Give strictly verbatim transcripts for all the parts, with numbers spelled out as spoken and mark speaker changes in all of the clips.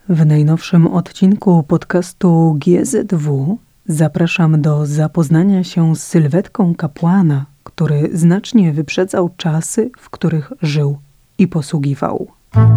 Speaker 1: W najnowszym odcinku podcastu G Z W zapraszam do zapoznania się z sylwetką kapłana, który znacznie wyprzedzał czasy, w których żył i posługiwał.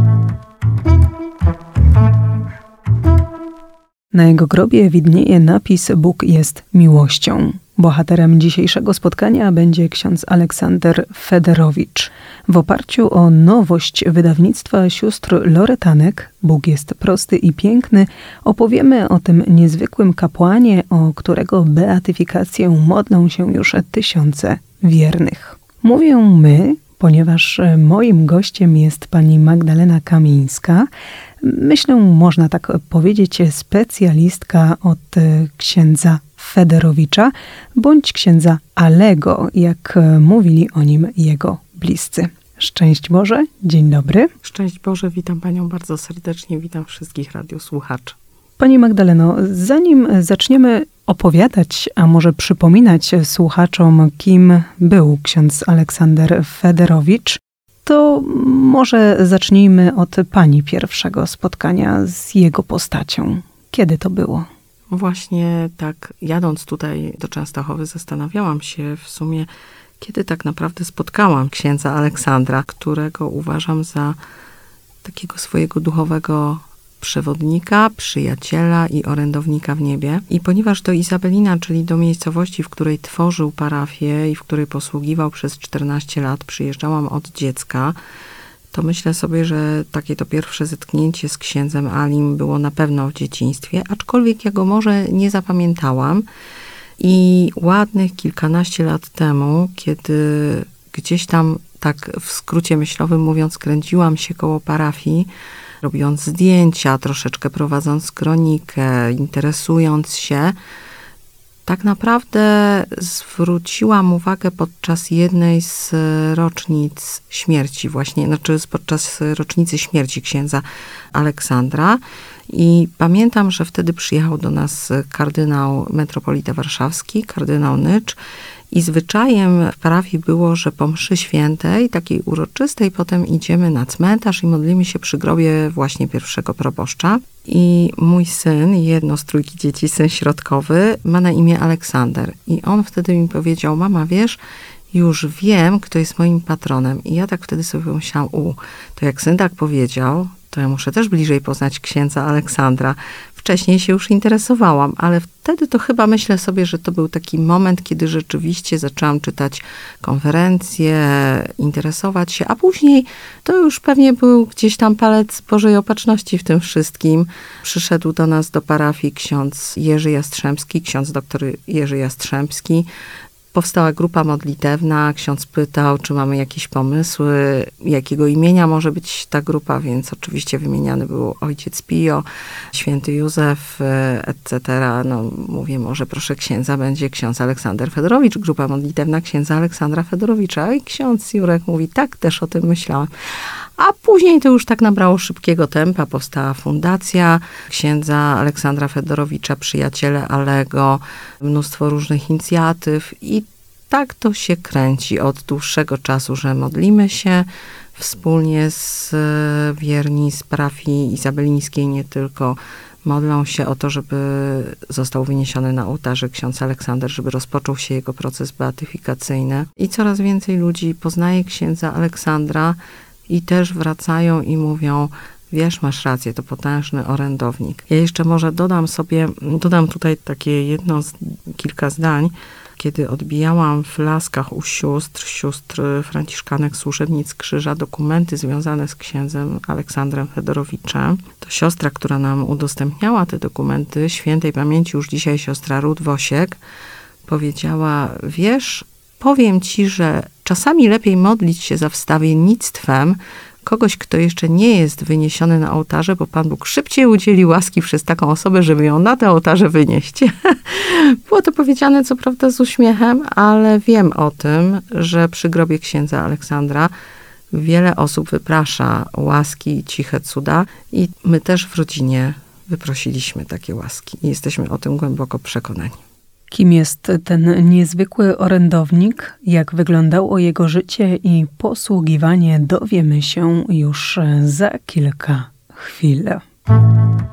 Speaker 1: Na jego grobie widnieje napis „Bóg jest miłością”. Bohaterem dzisiejszego spotkania będzie ksiądz Aleksander Federowicz. W oparciu o nowość wydawnictwa sióstr Loretanek „Bóg jest prosty i piękny” opowiemy o tym niezwykłym kapłanie, o którego beatyfikację modlą się już tysiące wiernych. Mówię my, ponieważ moim gościem jest pani Magdalena Kamińska. Myślę, można tak powiedzieć, specjalistka od księdza Federowicza, bądź księdza Alego, jak mówili o nim jego bliscy. Szczęść Boże, dzień dobry.
Speaker 2: Szczęść Boże, witam panią bardzo serdecznie, witam wszystkich radiosłuchaczy.
Speaker 1: Pani Magdaleno, zanim zaczniemy opowiadać, a może przypominać słuchaczom, kim był ksiądz Aleksander Federowicz, to może zacznijmy od pani pierwszego spotkania z jego postacią. Kiedy to było?
Speaker 2: Właśnie tak, jadąc tutaj do Częstochowy, zastanawiałam się w sumie, kiedy tak naprawdę spotkałam księdza Aleksandra, którego uważam za takiego swojego duchowego przewodnika, przyjaciela i orędownika w niebie. I ponieważ do Izabelina, czyli do miejscowości, w której tworzył parafię i w której posługiwał przez czternaście lat, przyjeżdżałam od dziecka, to myślę sobie, że takie to pierwsze zetknięcie z księdzem Alim było na pewno w dzieciństwie, aczkolwiek ja go może nie zapamiętałam. I ładnych kilkanaście lat temu, kiedy gdzieś tam, tak w skrócie myślowym mówiąc, kręciłam się koło parafii, robiąc zdjęcia, troszeczkę prowadząc kronikę, interesując się, tak naprawdę zwróciłam uwagę podczas jednej z rocznic śmierci właśnie, znaczy podczas rocznicy śmierci księdza Aleksandra. I pamiętam, że wtedy przyjechał do nas kardynał metropolita warszawski, kardynał Nycz, i zwyczajem w parafii było, że po mszy świętej, takiej uroczystej, potem idziemy na cmentarz i modlimy się przy grobie właśnie pierwszego proboszcza. I mój syn, jedno z trójki dzieci, syn środkowy, ma na imię Aleksander. I on wtedy mi powiedział: mama, wiesz, już wiem, kto jest moim patronem. I ja tak wtedy sobie pomyślałam, u, to jak syn tak powiedział, to ja muszę też bliżej poznać księdza Aleksandra. Wcześniej się już interesowałam, ale wtedy to chyba myślę sobie, że to był taki moment, kiedy rzeczywiście zaczęłam czytać konferencje, interesować się, a później to już pewnie był gdzieś tam palec Bożej Opatrzności w tym wszystkim. Przyszedł do nas do parafii ksiądz Jerzy Jastrzębski, ksiądz doktor Jerzy Jastrzębski. Powstała grupa modlitewna, ksiądz pytał, czy mamy jakieś pomysły, jakiego imienia może być ta grupa, więc oczywiście wymieniany był ojciec Pio, święty Józef, et cetera. No mówię, może proszę księdza, będzie ksiądz Aleksander Federowicz, grupa modlitewna księdza Aleksandra Federowicza. I ksiądz Jurek mówi, tak, też o tym myślałam. A później to już tak nabrało szybkiego tempa, powstała fundacja księdza Aleksandra Federowicza, przyjaciele Alego, mnóstwo różnych inicjatyw i tak to się kręci od dłuższego czasu, że modlimy się wspólnie z wierni z parafii izabelińskiej, nie tylko modlą się o to, żeby został wyniesiony na ołtarze ksiądz Aleksander, żeby rozpoczął się jego proces beatyfikacyjny. I coraz więcej ludzi poznaje księdza Aleksandra i też wracają i mówią, wiesz, masz rację, to potężny orędownik. Ja jeszcze może dodam sobie, dodam tutaj takie jedno, z, kilka zdań. Kiedy odbijałam w Laskach u sióstr, sióstr franciszkanek Służebnic Krzyża, dokumenty związane z księdzem Aleksandrem Federowiczem, to siostra, która nam udostępniała te dokumenty, świętej pamięci już dzisiaj siostra Ruth Wosiek, powiedziała, wiesz, powiem ci, że czasami lepiej modlić się za wstawiennictwem kogoś, kto jeszcze nie jest wyniesiony na ołtarze, bo Pan Bóg szybciej udzieli łaski przez taką osobę, żeby ją na te ołtarze wynieść. Było to powiedziane co prawda z uśmiechem, ale wiem o tym, że przy grobie księdza Aleksandra wiele osób wyprasza łaski i ciche cuda i my też w rodzinie wyprosiliśmy takie łaski i jesteśmy o tym głęboko przekonani.
Speaker 1: Kim jest ten niezwykły orędownik, jak wyglądało jego życie i posługiwanie, dowiemy się już za kilka chwil.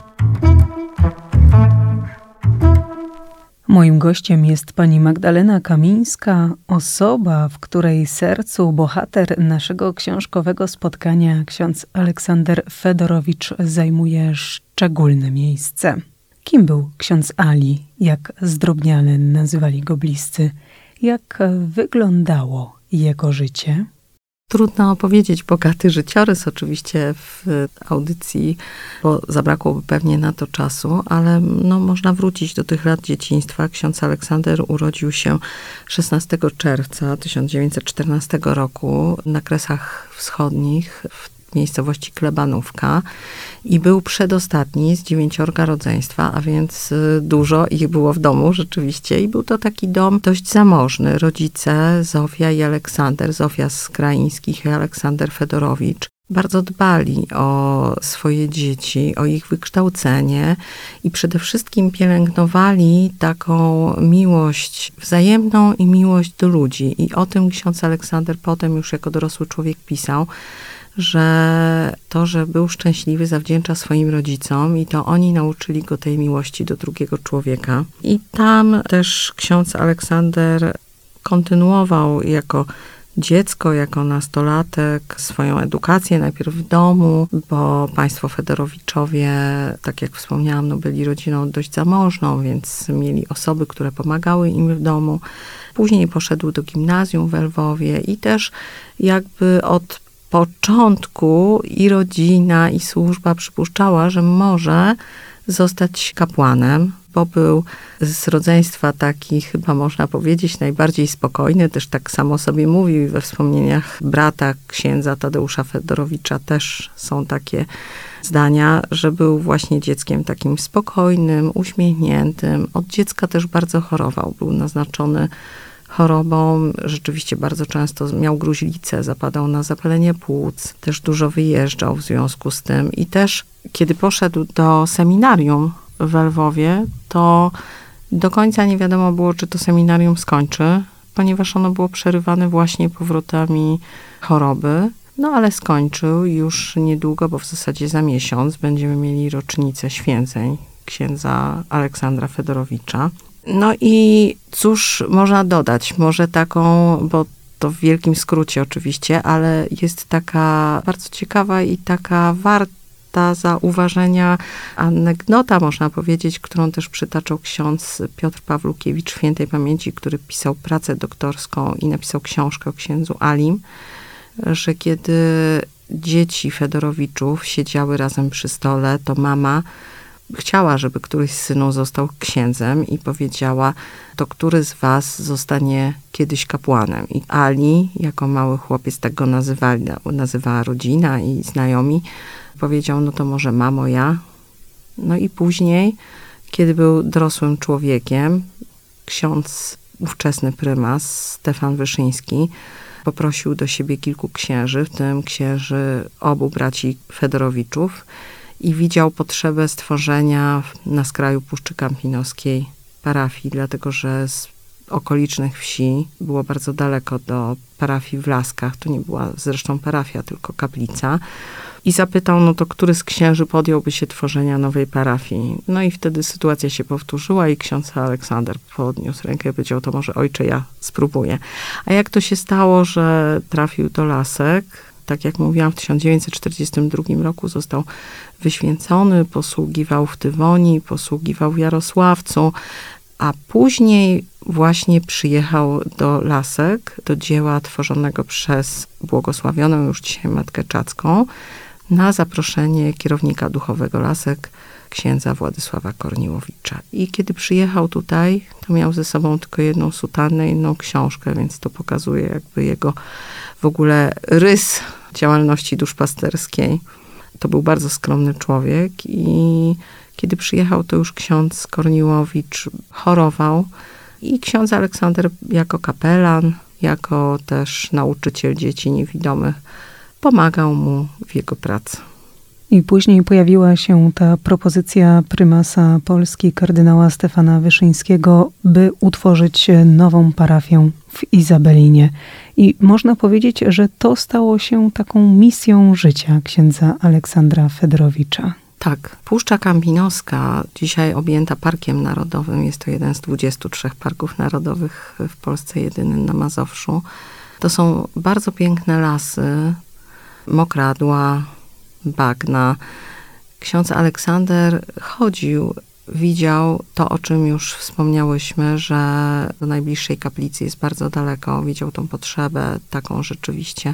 Speaker 1: Moim gościem jest pani Magdalena Kamińska, osoba, w której sercu bohater naszego książkowego spotkania, ksiądz Aleksander Fedorowicz, zajmuje szczególne miejsce. Kim był ksiądz Ali, jak zdrobniale nazywali go bliscy? Jak wyglądało jego życie?
Speaker 2: Trudno opowiedzieć bogaty życiorys oczywiście w audycji, bo zabrakłoby pewnie na to czasu, ale no, można wrócić do tych lat dzieciństwa. Ksiądz Aleksander urodził się szesnastego czerwca tysiąc dziewięćset czternastego roku na Kresach Wschodnich w miejscowości Klebanówka i był przedostatni z dziewięciorga rodzeństwa, a więc dużo ich było w domu rzeczywiście i był to taki dom dość zamożny. Rodzice Zofia i Aleksander, Zofia z Kraińskich i Aleksander Fedorowicz, bardzo dbali o swoje dzieci, o ich wykształcenie i przede wszystkim pielęgnowali taką miłość wzajemną i miłość do ludzi. I o tym ksiądz Aleksander potem już jako dorosły człowiek pisał, że to, że był szczęśliwy, zawdzięcza swoim rodzicom i to oni nauczyli go tej miłości do drugiego człowieka. I tam też ksiądz Aleksander kontynuował jako dziecko, jako nastolatek swoją edukację, najpierw w domu, bo państwo Fedorowiczowie, tak jak wspomniałam, no byli rodziną dość zamożną, więc mieli osoby, które pomagały im w domu. Później poszedł do gimnazjum w Lwowie i też jakby od początku i rodzina, i służba przypuszczała, że może zostać kapłanem, bo był z rodzeństwa taki, chyba można powiedzieć, najbardziej spokojny. Też tak samo sobie mówił we wspomnieniach brata księdza Tadeusza Fedorowicza też są takie zdania, że był właśnie dzieckiem takim spokojnym, uśmiechniętym. Od dziecka też bardzo chorował. Był naznaczony chorobą, rzeczywiście bardzo często miał gruźlicę, zapadał na zapalenie płuc, też dużo wyjeżdżał w związku z tym i też kiedy poszedł do seminarium w Lwowie, to do końca nie wiadomo było, czy to seminarium skończy, ponieważ ono było przerywane właśnie powrotami choroby. No ale skończył już niedługo, bo w zasadzie za miesiąc będziemy mieli rocznicę święceń księdza Aleksandra Fedorowicza. No i cóż można dodać? Może taką, bo to w wielkim skrócie oczywiście, ale jest taka bardzo ciekawa i taka warta zauważenia anegdota, można powiedzieć, którą też przytaczał ksiądz Piotr Pawlukiewicz świętej pamięci, który pisał pracę doktorską i napisał książkę o księdzu Alim, że kiedy dzieci Fedorowiczów siedziały razem przy stole, to mama chciała, żeby któryś z synów został księdzem i powiedziała, to który z was zostanie kiedyś kapłanem. I Ali, jako mały chłopiec, tak go nazywali, nazywała rodzina i znajomi, powiedział, no to może mamo, ja. No i później, kiedy był dorosłym człowiekiem, ksiądz, ówczesny prymas Stefan Wyszyński, poprosił do siebie kilku księży, w tym księży obu braci Fedorowiczów, i widział potrzebę stworzenia na skraju Puszczy Kampinoskiej parafii, dlatego że z okolicznych wsi było bardzo daleko do parafii w Laskach. To nie była zresztą parafia, tylko kaplica. I zapytał, no to który z księży podjąłby się tworzenia nowej parafii. No i wtedy sytuacja się powtórzyła i ksiądz Aleksander podniósł rękę i powiedział, to może ojcze, ja spróbuję. A jak to się stało, że trafił do Lasek? Tak jak mówiłam, w tysiąc dziewięćset czterdziestym drugim roku został wyświęcony, posługiwał w Tywonii, posługiwał w Jarosławcu, a później właśnie przyjechał do Lasek, do dzieła tworzonego przez błogosławioną już dzisiaj Matkę Czacką, na zaproszenie kierownika duchowego Lasek, księdza Władysława Korniłowicza. I kiedy przyjechał tutaj, to miał ze sobą tylko jedną sutannę, jedną książkę, więc to pokazuje jakby jego w ogóle rys działalności duszpasterskiej. To był bardzo skromny człowiek i kiedy przyjechał, to już ksiądz Korniłowicz chorował i ksiądz Aleksander jako kapelan, jako też nauczyciel dzieci niewidomych pomagał mu w jego pracy.
Speaker 1: I później pojawiła się ta propozycja prymasa Polski, kardynała Stefana Wyszyńskiego, by utworzyć nową parafię w Izabelinie. I można powiedzieć, że to stało się taką misją życia księdza Aleksandra Fedorowicza.
Speaker 2: Tak, Puszcza Kampinoska, dzisiaj objęta Parkiem Narodowym, jest to jeden z dwudziestu trzech parków narodowych w Polsce, jedyny na Mazowszu. To są bardzo piękne lasy, mokradła, bagna. Ksiądz Aleksander chodził, widział to, o czym już wspomniałyśmy, że do najbliższej kaplicy jest bardzo daleko. Widział tą potrzebę taką rzeczywiście,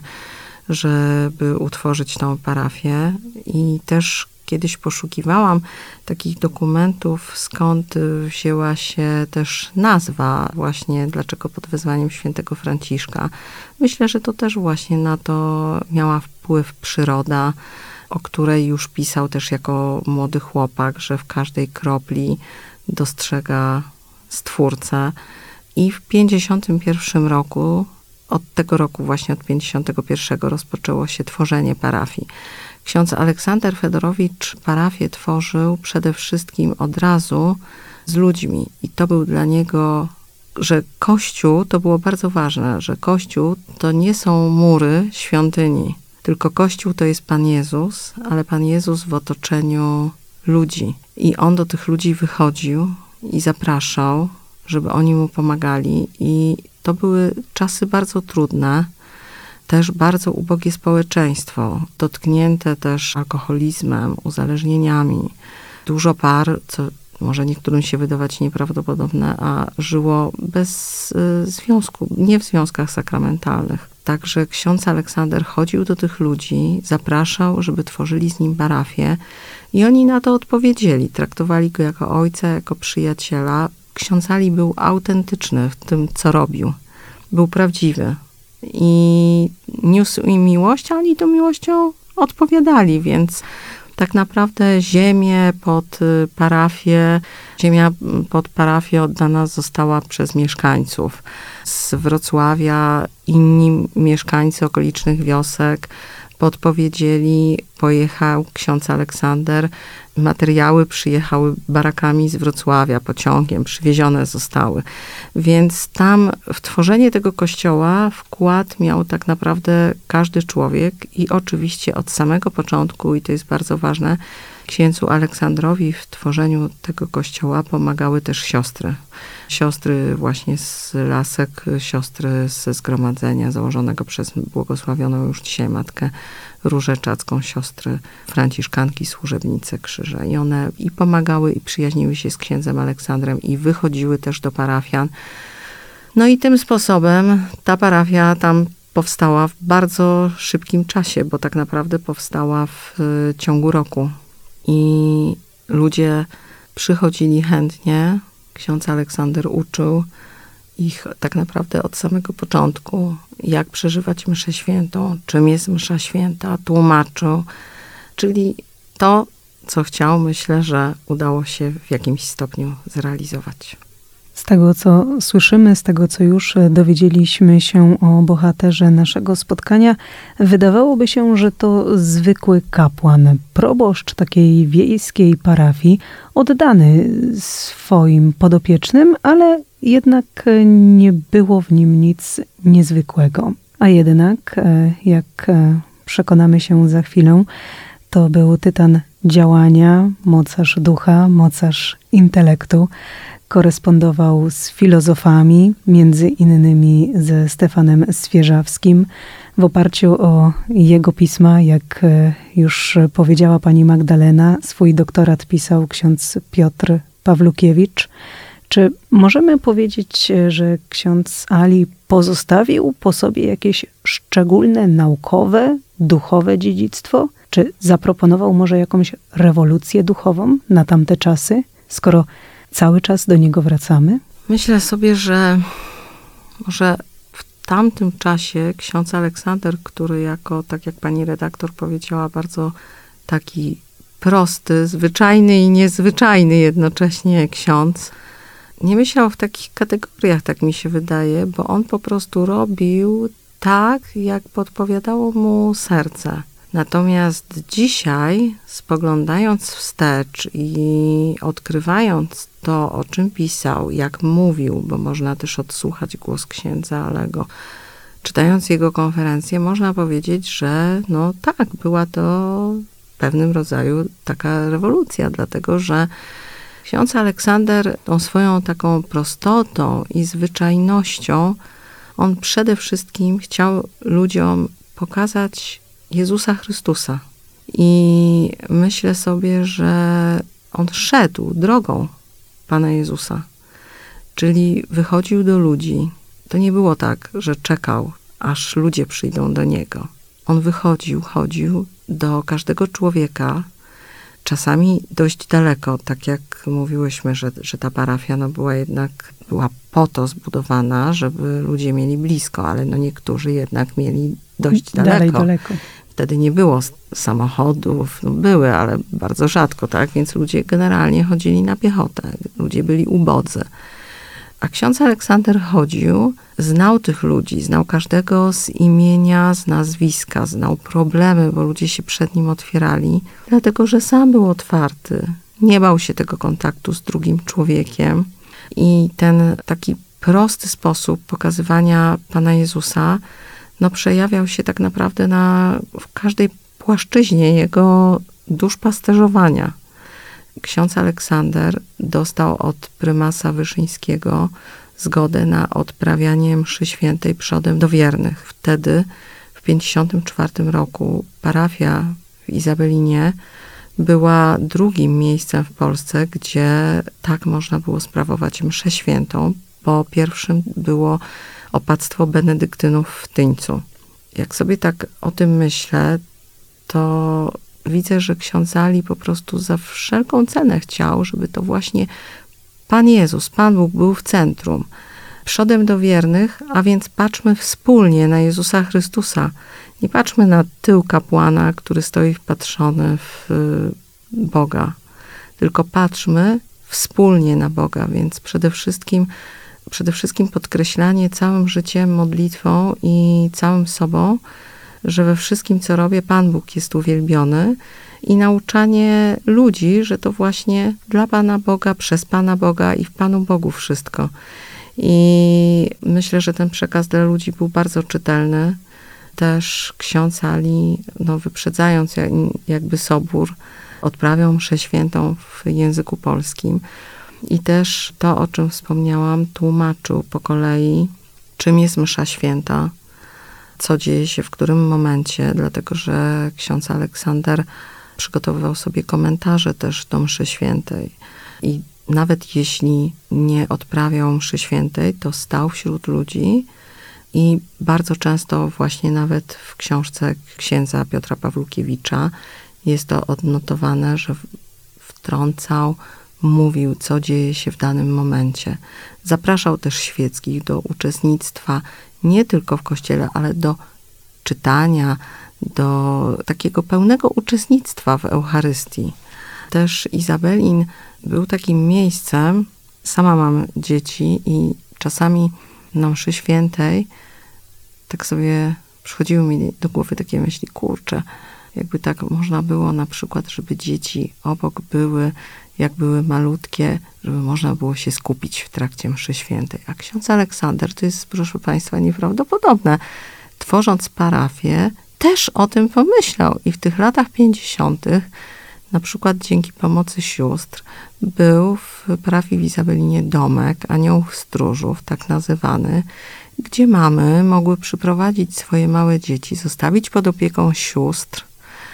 Speaker 2: żeby utworzyć tą parafię. I też kiedyś poszukiwałam takich dokumentów, skąd wzięła się też nazwa właśnie, dlaczego pod wezwaniem świętego Franciszka. Myślę, że to też właśnie na to miała wpływ przyroda, o której już pisał też jako młody chłopak, że w każdej kropli dostrzega Stwórcę. I w pięćdziesiątym pierwszym roku, od tego roku właśnie od pięćdziesiątego pierwszego rozpoczęło się tworzenie parafii. Ksiądz Aleksander Fedorowicz parafię tworzył przede wszystkim od razu z ludźmi. I to był dla niego, że Kościół, to było bardzo ważne, że Kościół to nie są mury świątyni, tylko Kościół to jest Pan Jezus, ale Pan Jezus w otoczeniu ludzi. I on do tych ludzi wychodził i zapraszał, żeby oni mu pomagali. I to były czasy bardzo trudne, też bardzo ubogie społeczeństwo, dotknięte też alkoholizmem, uzależnieniami. Dużo par, co może niektórym się wydawać nieprawdopodobne, a żyło bez y, związku, nie w związkach sakramentalnych. Także ksiądz Aleksander chodził do tych ludzi, zapraszał, żeby tworzyli z nim parafię i oni na to odpowiedzieli. Traktowali go jako ojca, jako przyjaciela. Ksiądz Ali był autentyczny w tym, co robił. Był prawdziwy i niósł im miłość, a oni tą miłością odpowiadali, więc tak naprawdę ziemię pod parafię, ziemia pod parafię oddana została przez mieszkańców. Z Wrocławia inni mieszkańcy okolicznych wiosek podpowiedzieli, pojechał ksiądz Aleksander, materiały przyjechały barakami z Wrocławia, pociągiem, przywiezione zostały. Więc tam w tworzenie tego kościoła wkład miał tak naprawdę każdy człowiek i oczywiście od samego początku, i to jest bardzo ważne, księdzu Aleksandrowi w tworzeniu tego kościoła pomagały też siostry. Siostry właśnie z lasek, siostry ze zgromadzenia założonego przez błogosławioną już dzisiaj matkę Różę Czacką, siostry franciszkanki, służebnice krzyża. I one i pomagały, i przyjaźniły się z księdzem Aleksandrem i wychodziły też do parafian. No i tym sposobem ta parafia tam powstała w bardzo szybkim czasie, bo tak naprawdę powstała w ciągu roku. I ludzie przychodzili chętnie. Ksiądz Aleksander uczył ich tak naprawdę od samego początku, jak przeżywać mszę świętą, czym jest msza święta, tłumaczył. Czyli to, co chciał, myślę, że udało się w jakimś stopniu zrealizować.
Speaker 1: Z tego, co słyszymy, z tego, co już dowiedzieliśmy się o bohaterze naszego spotkania, wydawałoby się, że to zwykły kapłan, proboszcz takiej wiejskiej parafii, oddany swoim podopiecznym, ale jednak nie było w nim nic niezwykłego. A jednak, jak przekonamy się za chwilę, to był tytan działania, mocarz ducha, mocarz intelektu. Korespondował z filozofami, między innymi ze Stefanem Swierzawskim. W oparciu o jego pisma, jak już powiedziała pani Magdalena, swój doktorat pisał ksiądz Piotr Pawlukiewicz. Czy możemy powiedzieć, że ksiądz Ali pozostawił po sobie jakieś szczególne naukowe, duchowe dziedzictwo? Czy zaproponował może jakąś rewolucję duchową na tamte czasy, skoro cały czas do niego wracamy?
Speaker 2: Myślę sobie, że może w tamtym czasie ksiądz Aleksander, który jako, tak jak pani redaktor powiedziała, bardzo taki prosty, zwyczajny i niezwyczajny jednocześnie ksiądz, nie myślał w takich kategoriach, tak mi się wydaje, bo on po prostu robił tak, jak podpowiadało mu serce. Natomiast dzisiaj, spoglądając wstecz i odkrywając to, o czym pisał, jak mówił, bo można też odsłuchać głos księdza Alego, czytając jego konferencję, można powiedzieć, że no tak, była to pewnym rodzaju taka rewolucja, dlatego że ksiądz Aleksander tą swoją taką prostotą i zwyczajnością, on przede wszystkim chciał ludziom pokazać Jezusa Chrystusa. I myślę sobie, że on szedł drogą Pana Jezusa. Czyli wychodził do ludzi. To nie było tak, że czekał, aż ludzie przyjdą do niego. On wychodził, chodził do każdego człowieka, czasami dość daleko, tak jak mówiłyśmy, że, że ta parafia no była jednak, była po to zbudowana, żeby ludzie mieli blisko, ale no niektórzy jednak mieli dość daleko.
Speaker 1: Dalej daleko.
Speaker 2: Wtedy nie było samochodów, no były, ale bardzo rzadko, tak? Więc ludzie generalnie chodzili na piechotę. Ludzie byli ubodzy. A ksiądz Aleksander chodził, znał tych ludzi, znał każdego z imienia, z nazwiska, znał problemy, bo ludzie się przed nim otwierali, dlatego że sam był otwarty. Nie bał się tego kontaktu z drugim człowiekiem. I ten taki prosty sposób pokazywania Pana Jezusa no przejawiał się tak naprawdę na, w każdej płaszczyźnie jego duszpasterzowania. Ksiądz Aleksander dostał od prymasa Wyszyńskiego zgodę na odprawianie mszy świętej przodem do wiernych. Wtedy, w pięćdziesiątym czwartym roku, parafia w Izabelinie była drugim miejscem w Polsce, gdzie tak można było sprawować mszę świętą. Po pierwszym było opactwo benedyktynów w Tyńcu. Jak sobie tak o tym myślę, to widzę, że ksiądz Ali po prostu za wszelką cenę chciał, żeby to właśnie Pan Jezus, Pan Bóg był w centrum. Przodem do wiernych, a więc patrzmy wspólnie na Jezusa Chrystusa. Nie patrzmy na tył kapłana, który stoi wpatrzony w Boga, tylko patrzmy wspólnie na Boga, więc przede wszystkim Przede wszystkim podkreślanie całym życiem, modlitwą i całym sobą, że we wszystkim, co robię, Pan Bóg jest uwielbiony i nauczanie ludzi, że to właśnie dla Pana Boga, przez Pana Boga i w Panu Bogu wszystko. I myślę, że ten przekaz dla ludzi był bardzo czytelny. Też ksiądz Ali, no wyprzedzając jakby sobór, odprawiał mszę świętą w języku polskim. I też to, o czym wspomniałam, tłumaczył po kolei, czym jest msza święta, co dzieje się w którym momencie, dlatego że ksiądz Aleksander przygotowywał sobie komentarze też do mszy świętej. I nawet jeśli nie odprawiał mszy świętej, to stał wśród ludzi i bardzo często właśnie nawet w książce księdza Piotra Pawlukiewicza jest to odnotowane, że wtrącał, mówił, co dzieje się w danym momencie. Zapraszał też świeckich do uczestnictwa nie tylko w kościele, ale do czytania, do takiego pełnego uczestnictwa w Eucharystii. Też Izabelin był takim miejscem, sama mam dzieci i czasami na mszy świętej tak sobie przychodziły mi do głowy takie myśli, kurczę, jakby tak można było na przykład, żeby dzieci obok były, jak były malutkie, żeby można było się skupić w trakcie mszy świętej. A ksiądz Aleksander, to jest, proszę Państwa, nieprawdopodobne. Tworząc parafię, też o tym pomyślał. I w tych latach pięćdziesiątych, na przykład dzięki pomocy sióstr, był w parafii w Izabelinie domek Aniołów Stróżów, tak nazywany, gdzie mamy mogły przyprowadzić swoje małe dzieci, zostawić pod opieką sióstr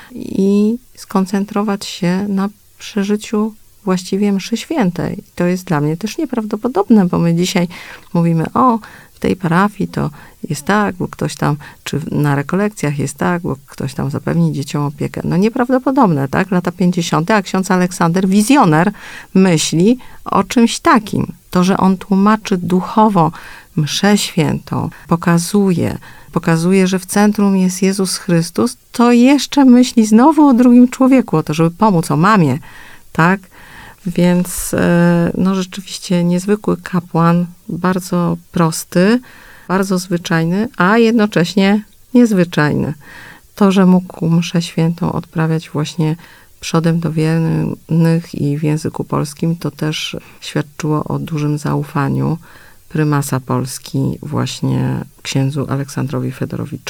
Speaker 2: i skoncentrować się na przeżyciu właściwie mszy świętej. To jest dla mnie też nieprawdopodobne, bo my dzisiaj mówimy, o, w tej parafii to jest tak, bo ktoś tam, czy na rekolekcjach jest tak, bo ktoś tam zapewni dzieciom opiekę. No nieprawdopodobne, tak? Lata pięćdziesiąte, a ksiądz Aleksander, wizjoner, myśli o czymś takim. To, że on tłumaczy duchowo mszę świętą, pokazuje, pokazuje, że w centrum jest Jezus Chrystus, to jeszcze myśli znowu o drugim człowieku, o to, żeby pomóc, o mamie, tak? Więc no rzeczywiście niezwykły kapłan, bardzo prosty, bardzo zwyczajny, a jednocześnie niezwyczajny. To, że mógł mszę świętą odprawiać właśnie przodem do wiernych i w języku polskim, to też świadczyło o dużym zaufaniu prymasa Polski właśnie księdzu Aleksandrowi Fedorowiczowi.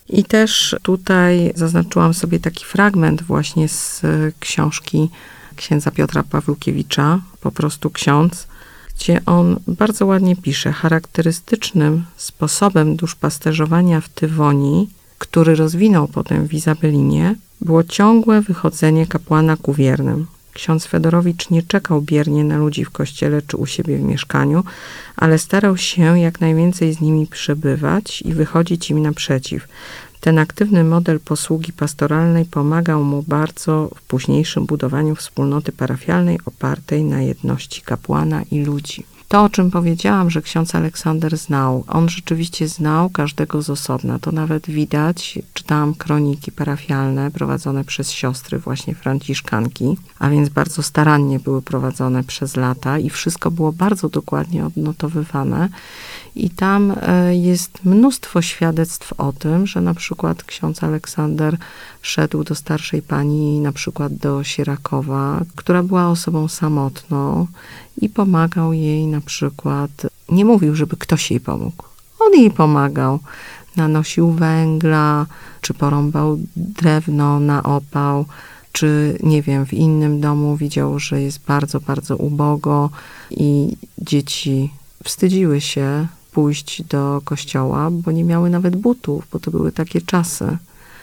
Speaker 2: I też tutaj zaznaczyłam sobie taki fragment właśnie z książki księdza Piotra Pawłukiewicza, po prostu ksiądz, gdzie on bardzo ładnie pisze: charakterystycznym sposobem duszpasterzowania w Tywonii, który rozwinął potem w Izabelinie, było ciągłe wychodzenie kapłana ku wiernym. Ksiądz Fedorowicz nie czekał biernie na ludzi w kościele czy u siebie w mieszkaniu, ale starał się jak najwięcej z nimi przebywać i wychodzić im naprzeciw. Ten aktywny model posługi pastoralnej pomagał mu bardzo w późniejszym budowaniu wspólnoty parafialnej opartej na jedności kapłana i ludzi. To, o czym powiedziałam, że ksiądz Aleksander znał, on rzeczywiście znał każdego z osobna. To nawet widać, czytałam kroniki parafialne prowadzone przez siostry właśnie franciszkanki, a więc bardzo starannie były prowadzone przez lata i wszystko było bardzo dokładnie odnotowywane. I tam jest mnóstwo świadectw o tym, że na przykład ksiądz Aleksander szedł do starszej pani, na przykład do Sierakowa, która była osobą samotną, i pomagał jej na przykład, nie mówił, żeby ktoś jej pomógł. On jej pomagał. Nanosił węgla, czy porąbał drewno na opał, czy nie wiem, w innym domu widział, że jest bardzo, bardzo ubogo i dzieci wstydziły się pójść do kościoła, bo nie miały nawet butów, bo to były takie czasy.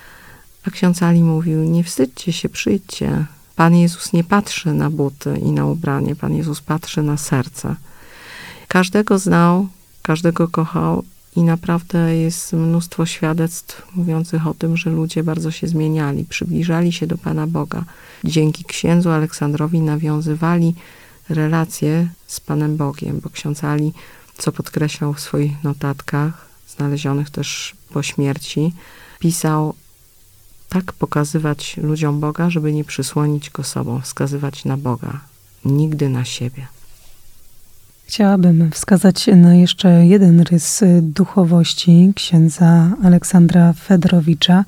Speaker 2: A ksiądz Ali mówił: nie wstydźcie się, przyjdźcie. Pan Jezus nie patrzy na buty i na ubranie. Pan Jezus patrzy na serce. Każdego znał, każdego kochał i naprawdę jest mnóstwo świadectw mówiących o tym, że ludzie bardzo się zmieniali, przybliżali się do Pana Boga. Dzięki księdzu Aleksandrowi nawiązywali relacje z Panem Bogiem, bo ksiądz Ali, co podkreślał w swoich notatkach, znalezionych też po śmierci, pisał: tak pokazywać ludziom Boga, żeby nie przysłonić go sobą, wskazywać na Boga, nigdy na siebie.
Speaker 1: Chciałabym wskazać na jeszcze jeden rys duchowości księdza Aleksandra Fedorowicza,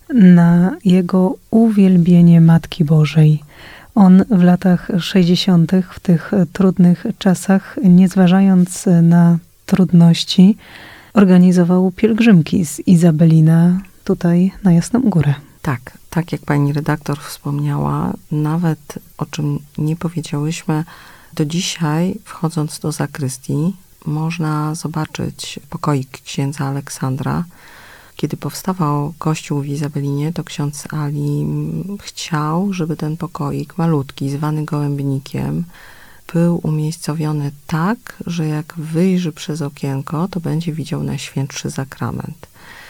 Speaker 1: na jego uwielbienie Matki Bożej. On w latach sześćdziesiątych, w tych trudnych czasach, nie zważając na trudności, organizował pielgrzymki z Izabelina tutaj na Jasną Górę.
Speaker 2: Tak, tak jak pani redaktor wspomniała, nawet o czym nie powiedziałyśmy, do dzisiaj, wchodząc do zakrystii, można zobaczyć pokoik księdza Aleksandra. Kiedy powstawał kościół w Izabelinie, to ksiądz Ali chciał, żeby ten pokoik malutki, zwany gołębnikiem, był umiejscowiony tak, że jak wyjrzy przez okienko, to będzie widział Najświętszy Sakrament.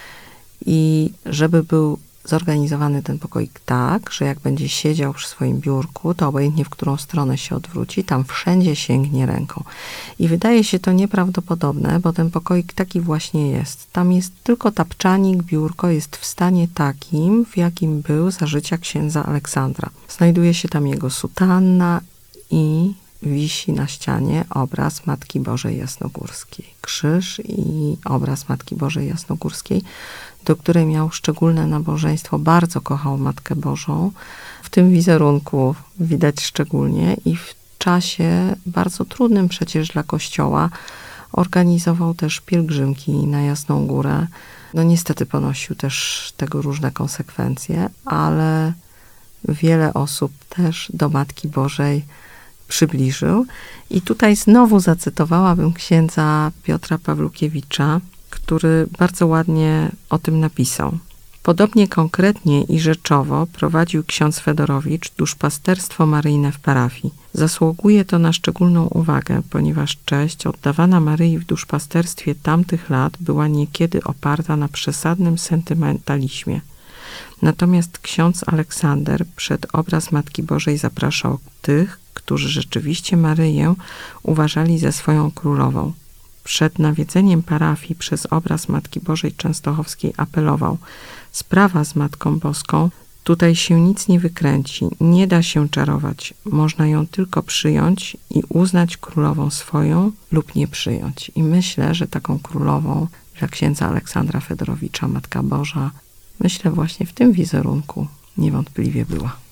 Speaker 2: I żeby był zorganizowany ten pokoik tak, że jak będzie siedział przy swoim biurku, to obojętnie w którą stronę się odwróci, tam wszędzie sięgnie ręką. I wydaje się to nieprawdopodobne, bo ten pokoik taki właśnie jest. Tam jest tylko tapczanik, biurko jest w stanie takim, w jakim był za życia księdza Aleksandra. Znajduje się tam jego sutanna i wisi na ścianie obraz Matki Bożej Jasnogórskiej. Krzyż i obraz Matki Bożej Jasnogórskiej, do której miał szczególne nabożeństwo, bardzo kochał Matkę Bożą. W tym wizerunku widać szczególnie i w czasie bardzo trudnym przecież dla Kościoła organizował też pielgrzymki na Jasną Górę. No niestety ponosił też tego różne konsekwencje, ale wiele osób też do Matki Bożej przybliżył. I tutaj znowu zacytowałabym księdza Piotra Pawłukiewicza, który bardzo ładnie o tym napisał. Podobnie konkretnie i rzeczowo prowadził ksiądz Fedorowicz duszpasterstwo maryjne w parafii. Zasługuje to na szczególną uwagę, ponieważ cześć oddawana Maryi w duszpasterstwie tamtych lat była niekiedy oparta na przesadnym sentymentalizmie. Natomiast ksiądz Aleksander przed obraz Matki Bożej zapraszał tych, którzy rzeczywiście Maryję uważali za swoją królową. Przed nawiedzeniem parafii przez obraz Matki Bożej Częstochowskiej apelował: sprawa z Matką Boską, tutaj się nic nie wykręci, nie da się czarować, można ją tylko przyjąć i uznać królową swoją lub nie przyjąć. I myślę, że taką królową dla księdza Aleksandra Fedorowicza Matka Boża, myślę właśnie w tym wizerunku niewątpliwie była.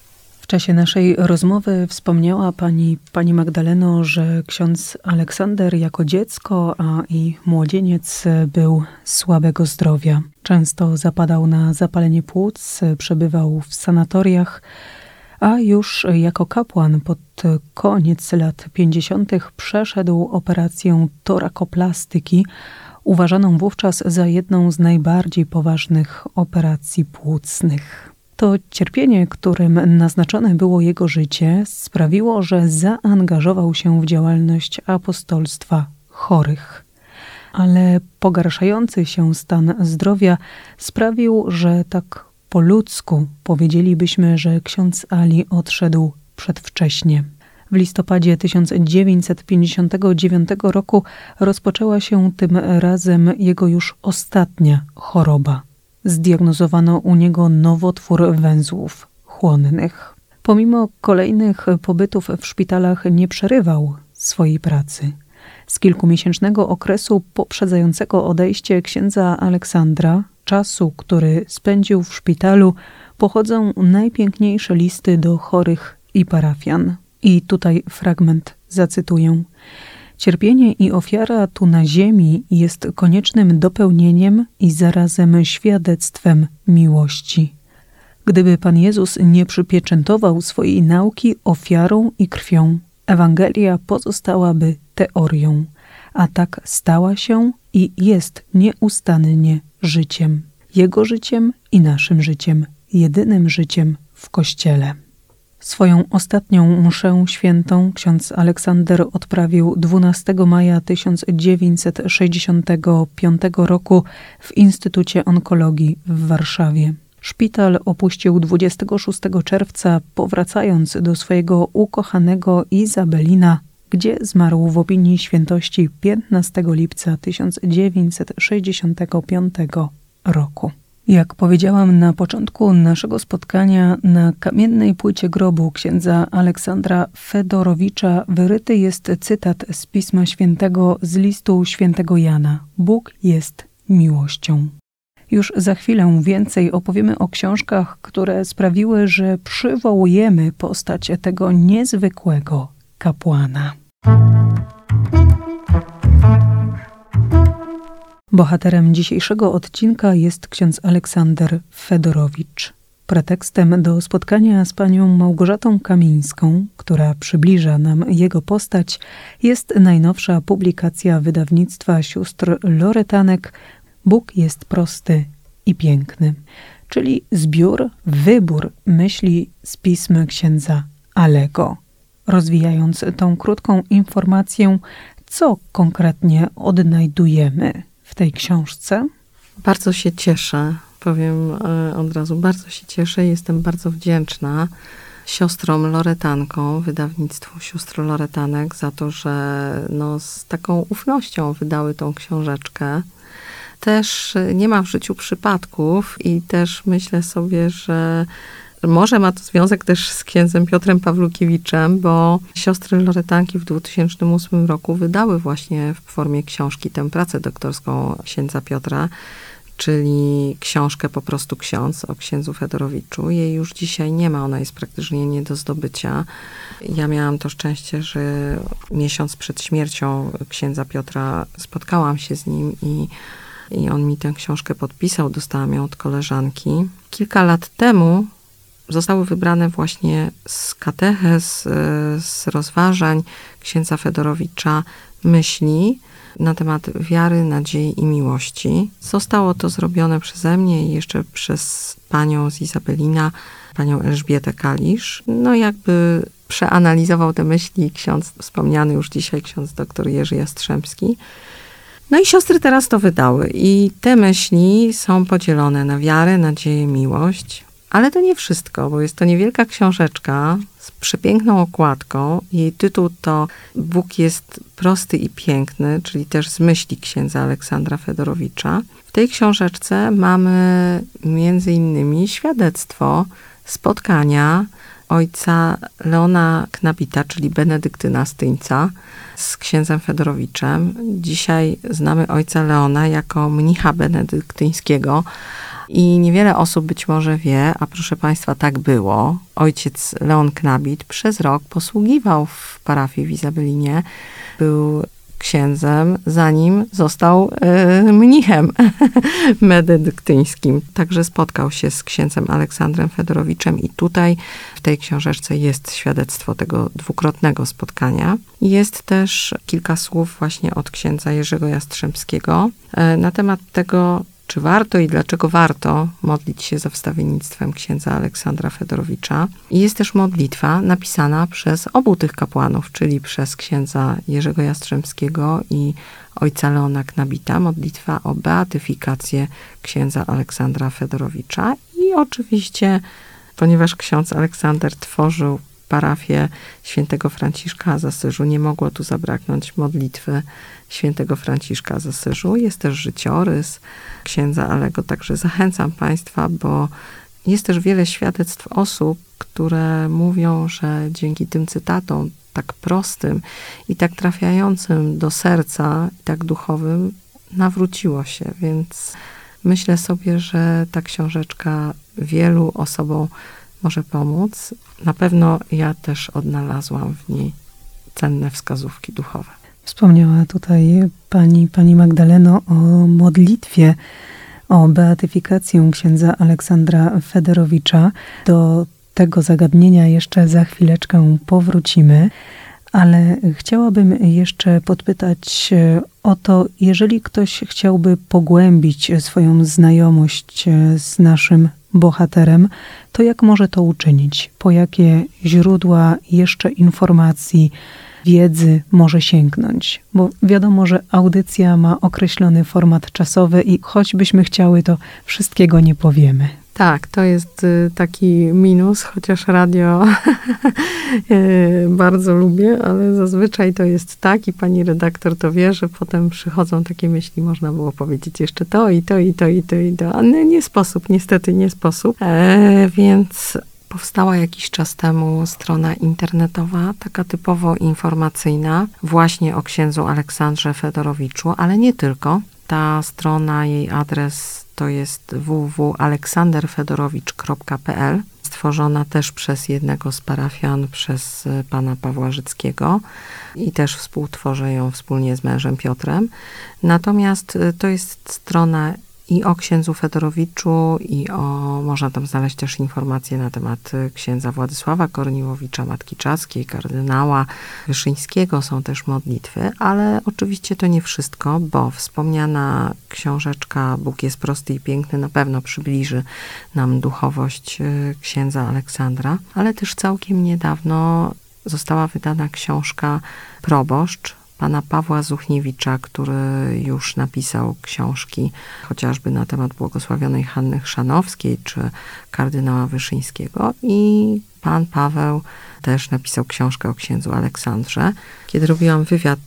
Speaker 1: W czasie naszej rozmowy wspomniała pani, pani Magdaleno, że ksiądz Aleksander jako dziecko, a i młodzieniec był słabego zdrowia. Często zapadał na zapalenie płuc, przebywał w sanatoriach, a już jako kapłan pod koniec lat pięćdziesiątych przeszedł operację torakoplastyki, uważaną wówczas za jedną z najbardziej poważnych operacji płucnych. To cierpienie, którym naznaczone było jego życie, sprawiło, że zaangażował się w działalność apostolstwa chorych. Ale pogarszający się stan zdrowia sprawił, że tak po ludzku powiedzielibyśmy, że ksiądz Ali odszedł przedwcześnie. W listopadzie tysiąc dziewięćset pięćdziesiątego dziewiątego roku rozpoczęła się tym razem jego już ostatnia choroba. Zdiagnozowano u niego nowotwór węzłów chłonnych. Pomimo kolejnych pobytów w szpitalach nie przerywał swojej pracy. Z kilkumiesięcznego okresu poprzedzającego odejście księdza Aleksandra, czasu, który spędził w szpitalu, pochodzą najpiękniejsze listy do chorych i parafian. I tutaj fragment zacytuję. Cierpienie i ofiara tu na ziemi jest koniecznym dopełnieniem i zarazem świadectwem miłości. Gdyby Pan Jezus nie przypieczętował swojej nauki ofiarą i krwią, Ewangelia pozostałaby teorią, a tak stała się i jest nieustannie życiem. Jego życiem i naszym życiem, jedynym życiem w Kościele. Swoją ostatnią mszę świętą ksiądz Aleksander odprawił dwunastego maja tysiąc dziewięćset sześćdziesiątego piątego roku w Instytucie Onkologii w Warszawie. Szpital opuścił dwudziestego szóstego czerwca, powracając do swojego ukochanego Izabelina, gdzie zmarł w opinii świętości piętnastego lipca tysiąc dziewięćset sześćdziesiątego piątego roku. Jak powiedziałam na początku naszego spotkania, na kamiennej płycie grobu księdza Aleksandra Fedorowicza wyryty jest cytat z Pisma Świętego z listu świętego Jana. Bóg jest miłością. Już za chwilę więcej opowiemy o książkach, które sprawiły, że przywołujemy postać tego niezwykłego kapłana. Bohaterem dzisiejszego odcinka jest ksiądz Aleksander Fedorowicz. Pretekstem do spotkania z panią Małgorzatą Kamińską, która przybliża nam jego postać, jest najnowsza publikacja wydawnictwa sióstr Loretanek Bóg jest prosty i piękny, czyli zbiór, wybór myśli z pism księdza Alego. Rozwijając tą krótką informację, co konkretnie odnajdujemy w tej książce?
Speaker 2: Bardzo się cieszę, powiem od razu, bardzo się cieszę. Jestem bardzo wdzięczna siostrom Loretankom, wydawnictwu sióstr Loretanek za to, że no, z taką ufnością wydały tą książeczkę. Też nie ma w życiu przypadków i też myślę sobie, że może ma to związek też z księdzem Piotrem Pawłukiewiczem, bo siostry Loretanki w dwa tysiące ósmym roku wydały właśnie w formie książki tę pracę doktorską księdza Piotra, czyli książkę Po prostu ksiądz o księdzu Fedorowiczu. Jej już dzisiaj nie ma, ona jest praktycznie nie do zdobycia. Ja miałam to szczęście, że miesiąc przed śmiercią księdza Piotra spotkałam się z nim i I on mi tę książkę podpisał, dostałam ją od koleżanki. Kilka lat temu zostały wybrane właśnie z katechez, z rozważań księdza Fedorowicza myśli na temat wiary, nadziei i miłości. Zostało to zrobione przeze mnie i jeszcze przez panią z Izabelina, panią Elżbietę Kalisz. No jakby przeanalizował te myśli ksiądz, wspomniany już dzisiaj ksiądz doktor Jerzy Jastrzębski. No i siostry teraz to wydały i te myśli są podzielone na wiarę, nadzieję, miłość. Ale to nie wszystko, bo jest to niewielka książeczka z przepiękną okładką. Jej tytuł to Bóg jest prosty i piękny, czyli też z myśli księdza Aleksandra Fedorowicza. W tej książeczce mamy między innymi świadectwo spotkania ojca Leona Knabita, czyli benedyktyna Styńca, z księdzem Fedorowiczem. Dzisiaj znamy ojca Leona jako mnicha benedyktyńskiego, I niewiele osób być może wie, a proszę Państwa, tak było. Ojciec Leon Knabit przez rok posługiwał w parafii w Izabelinie. Był księdzem, zanim został y, mnichem benedyktyńskim. Także spotkał się z księdzem Aleksandrem Fedorowiczem i tutaj w tej książeczce jest świadectwo tego dwukrotnego spotkania. Jest też kilka słów właśnie od księdza Jerzego Jastrzębskiego y, na temat tego, czy warto i dlaczego warto modlić się za wstawiennictwem księdza Aleksandra Fedorowicza. I jest też modlitwa napisana przez obu tych kapłanów, czyli przez księdza Jerzego Jastrzębskiego i ojca Leona Knabita. Modlitwa o beatyfikację księdza Aleksandra Fedorowicza. I oczywiście, ponieważ ksiądz Aleksander tworzył parafię świętego Franciszka z Asyżu, nie mogło tu zabraknąć modlitwy świętego Franciszka z Asyżu. Jest też życiorys księdza Alego, także zachęcam Państwa, bo jest też wiele świadectw osób, które mówią, że dzięki tym cytatom tak prostym i tak trafiającym do serca, i tak duchowym, nawróciło się. Więc myślę sobie, że ta książeczka wielu osobom może pomóc. Na pewno ja też odnalazłam w niej cenne wskazówki duchowe.
Speaker 1: Wspomniała tutaj pani, pani Magdaleno o modlitwie, o beatyfikację księdza Aleksandra Fedorowicza. Do tego zagadnienia jeszcze za chwileczkę powrócimy, ale chciałabym jeszcze podpytać o to, jeżeli ktoś chciałby pogłębić swoją znajomość z naszym bohaterem, to jak może to uczynić? Po jakie źródła jeszcze informacji, wiedzy może sięgnąć? Bo wiadomo, że audycja ma określony format czasowy i choćbyśmy chciały, to wszystkiego nie powiemy.
Speaker 2: Tak, to jest taki minus, chociaż radio bardzo lubię, ale zazwyczaj to jest tak i pani redaktor to wie, że potem przychodzą takie myśli, można było powiedzieć jeszcze to i to i to i to i to, a nie, nie sposób, niestety nie sposób. E, więc powstała jakiś czas temu strona internetowa, taka typowo informacyjna, właśnie o księdzu Aleksandrze Fedorowiczu, ale nie tylko. Ta strona, jej adres to jest w w w kropka aleksanderfedorowicz kropka p l, stworzona też przez jednego z parafian, przez pana Pawła Życkiego i też współtworzę ją wspólnie z mężem Piotrem. Natomiast to jest strona i o księdzu Fedorowiczu, i o, można tam znaleźć też informacje na temat księdza Władysława Korniłowicza, Matki Czaskiej, kardynała Wyszyńskiego, są też modlitwy, ale oczywiście to nie wszystko, bo wspomniana książeczka Bóg jest prosty i piękny na pewno przybliży nam duchowość księdza Aleksandra, ale też całkiem niedawno została wydana książka Proboszcz pana Pawła Zuchniewicza, który już napisał książki chociażby na temat błogosławionej Hanny Chrzanowskiej czy kardynała Wyszyńskiego, i pan Paweł też napisał książkę o księdzu Aleksandrze. Kiedy robiłam wywiad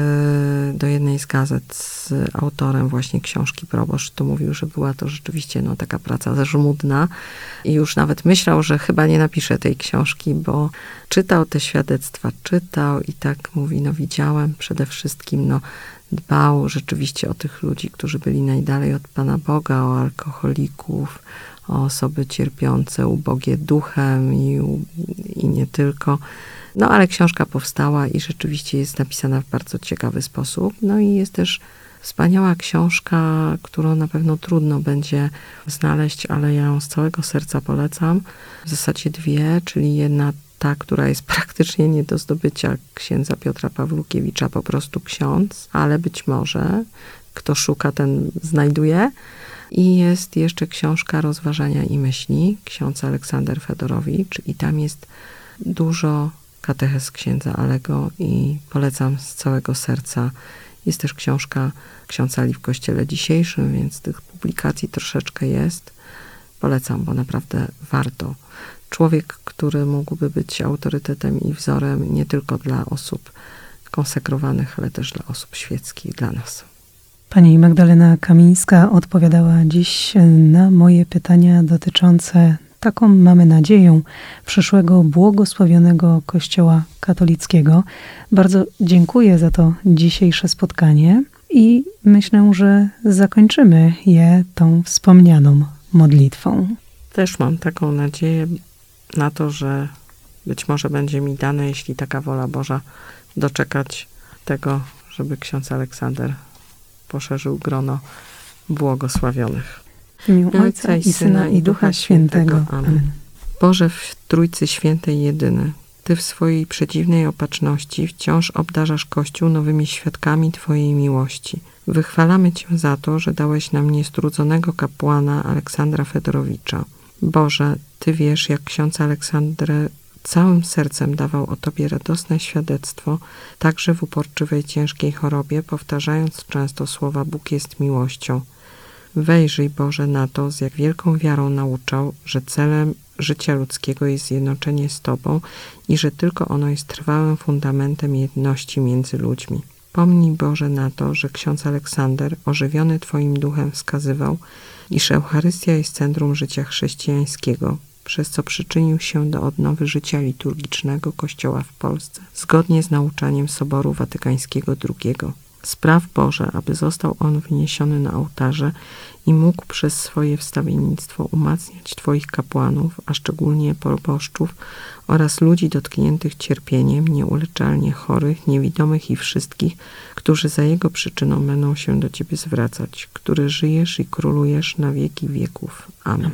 Speaker 2: do jednej z gazet z autorem właśnie książki Proboszcz, to mówił, że była to rzeczywiście no, taka praca żmudna i już nawet myślał, że chyba nie napisze tej książki, bo czytał te świadectwa, czytał i tak mówi, no widziałem przede wszystkim, no dbał rzeczywiście o tych ludzi, którzy byli najdalej od Pana Boga, o alkoholików, o osoby cierpiące, ubogie duchem i, i nie tylko. No ale książka powstała i rzeczywiście jest napisana w bardzo ciekawy sposób. No i jest też wspaniała książka, którą na pewno trudno będzie znaleźć, ale ja ją z całego serca polecam. W zasadzie dwie, czyli jedna ta, która jest praktycznie nie do zdobycia, księdza Piotra Pawłukiewicza, po prostu ksiądz, ale być może kto szuka, ten znajduje. I jest jeszcze książka Rozważania i myśli, ksiądz Aleksander Fedorowicz, i tam jest dużo katechez księdza Alego i polecam z całego serca. Jest też książka ksiądz Ali w Kościele Dzisiejszym, więc tych publikacji troszeczkę jest. Polecam, bo naprawdę warto. Człowiek, który mógłby być autorytetem i wzorem nie tylko dla osób konsekrowanych, ale też dla osób świeckich, dla nas.
Speaker 1: Pani Magdalena Kamińska odpowiadała dziś na moje pytania dotyczące, taką mamy nadzieję, przyszłego błogosławionego Kościoła katolickiego. Bardzo dziękuję za to dzisiejsze spotkanie i myślę, że zakończymy je tą wspomnianą modlitwą.
Speaker 2: Też mam taką nadzieję na to, że być może będzie mi dane, jeśli taka wola Boża, doczekać tego, żeby ksiądz Aleksander poszerzył grono błogosławionych.
Speaker 1: W imię Ojca i Syna i Ducha Świętego. Amen.
Speaker 2: Boże w Trójcy Świętej jedyny, Ty w swojej przedziwnej opatrzności wciąż obdarzasz Kościół nowymi świadkami Twojej miłości. Wychwalamy Cię za to, że dałeś nam niestrudzonego kapłana Aleksandra Fedorowicza. Boże, Ty wiesz, jak ksiądz Aleksander całym sercem dawał o Tobie radosne świadectwo, także w uporczywej, ciężkiej chorobie, powtarzając często słowa Bóg jest miłością. Wejrzyj, Boże, na to, z jak wielką wiarą nauczał, że celem życia ludzkiego jest zjednoczenie z Tobą i że tylko ono jest trwałym fundamentem jedności między ludźmi. Pomnij, Boże, na to, że ksiądz Aleksander, ożywiony Twoim duchem, wskazywał, iż Eucharystia jest centrum życia chrześcijańskiego, przez co przyczynił się do odnowy życia liturgicznego Kościoła w Polsce, zgodnie z nauczaniem Soboru Watykańskiego drugiego. Spraw, Boże, aby został on wyniesiony na ołtarze i mógł przez swoje wstawiennictwo umacniać Twoich kapłanów, a szczególnie proboszczów oraz ludzi dotkniętych cierpieniem, nieuleczalnie chorych, niewidomych i wszystkich, którzy za jego przyczyną będą się do Ciebie zwracać, który żyjesz i królujesz na wieki wieków. Amen.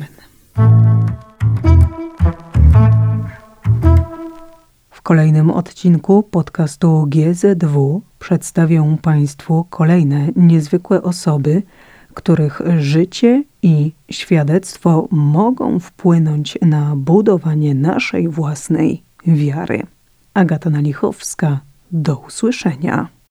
Speaker 1: W kolejnym odcinku podcastu G Z W przedstawię Państwu kolejne niezwykłe osoby, których życie i świadectwo mogą wpłynąć na budowanie naszej własnej wiary. Agata Nalichowska, do usłyszenia.